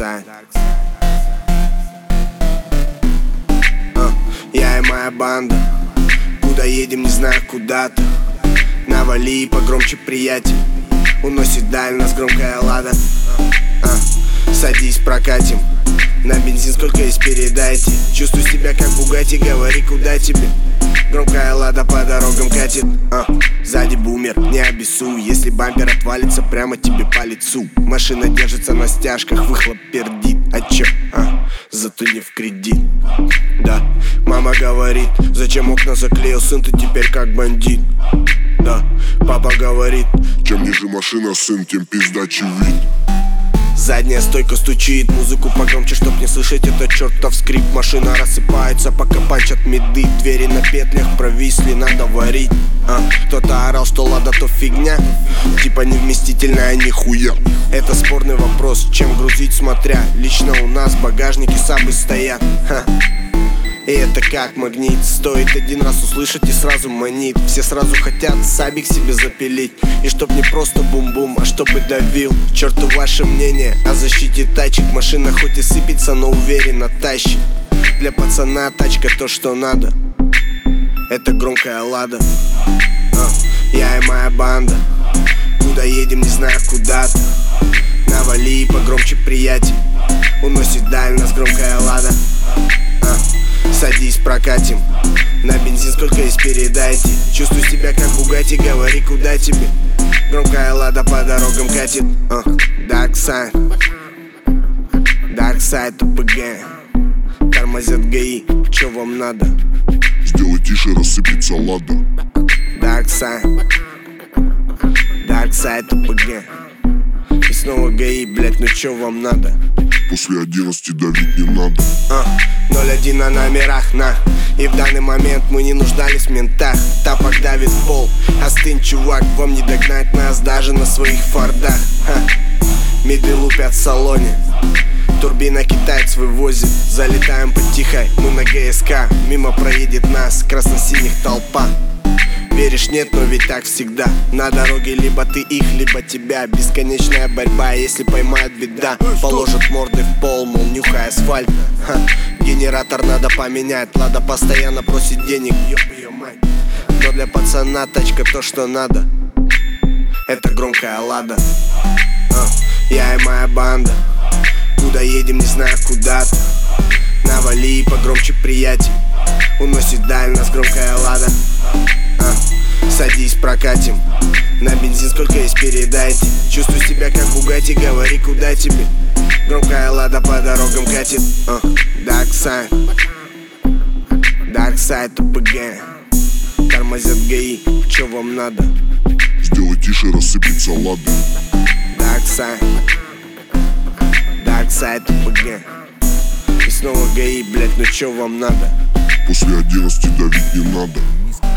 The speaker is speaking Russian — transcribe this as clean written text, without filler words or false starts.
Side. Я и моя банда, куда едем, не знаю, куда-то. Навали и погромче, приятель, уносит даль нас громкая лада. Садись, прокатим, на бензин сколько есть передайте. Чувствую себя как Бугатти, говори, куда тебе. Громкая лада по дорогам катит. Сзади бумер, не обессуй, если бампер отвалится прямо тебе по лицу. Машина держится на стяжках, выхлоп пердит. А чё? Зато не в кредит. Да, мама говорит, зачем окна заклеил, сын, ты теперь как бандит. Да, папа говорит, чем ниже машина, сын, тем пиздачий вид. Задняя стойка стучит, музыку погромче, чтоб не слышать этот чертов скрип. Машина рассыпается, пока панчат меды. Двери на петлях провисли, надо варить. Кто-то орал, что лада то фигня, типа невместительная нихуя. Это спорный вопрос, чем грузить смотря. Лично у нас в багажнике сабы стоят. И это как магнит, стоит один раз услышать и сразу манит. Все сразу хотят сабик себе запилить. И чтоб не просто бум-бум, а чтобы давил. К черту ваше мнение о защите тачек. Машина хоть и сыпется, но уверенно тащит. Для пацана тачка то, что надо. Это громкая лада. Я и моя банда, куда едем, не знаю, куда-то. Навали и погромче, приятель, уносит даль нас громкая лада. Садись, прокатим, на бензин сколько есть передайте. Чувствую себя как Бугатти, говори, куда тебе. Громкая лада по дорогам катит. Dark Side, Dark Side ОПГ. Тормозят ГАИ, чё вам надо? Сделай тише, рассыпется лада. Dark Side, Dark Side ОПГ. И снова ГАИ, блять, ну чё вам надо? После 11 давить не надо. 01 на номерах, на. И в данный момент мы не нуждались в ментах. Тапок давит пол, остынь, чувак, вам не догнать нас даже на своих фордах. Меды лупят в салоне, турбина китаец вывозит. Залетаем потихо, мы на ГСК. Мимо проедет нас красно-синих толпа. Веришь, нет, но ведь так всегда. На дороге либо ты их, либо тебя. Бесконечная борьба, если поймают, беда. Положат морды в пол, мол, нюхай асфальт. Генератор надо поменять, лада постоянно просит денег, ёб её мать. Но для пацана тачка то, что надо. Это громкая лада. Я и моя банда, куда едем, не знаю, куда-то. Навали и погромче, приятель, уносит даль нас громкая лада. Садись, прокатим, на бензин сколько есть передайте. Чувствую себя как Бугатти, говори, куда тебе. Громкая лада по дорогам катит. Dark Side, Dark Side ОПГ. Тормозят ГАИ, чё вам надо? Сделай тише, рассыпется лада. Dark Side, Dark Side ОПГ. И снова ГАИ, блять, ну чё вам надо? После 11 давить не надо.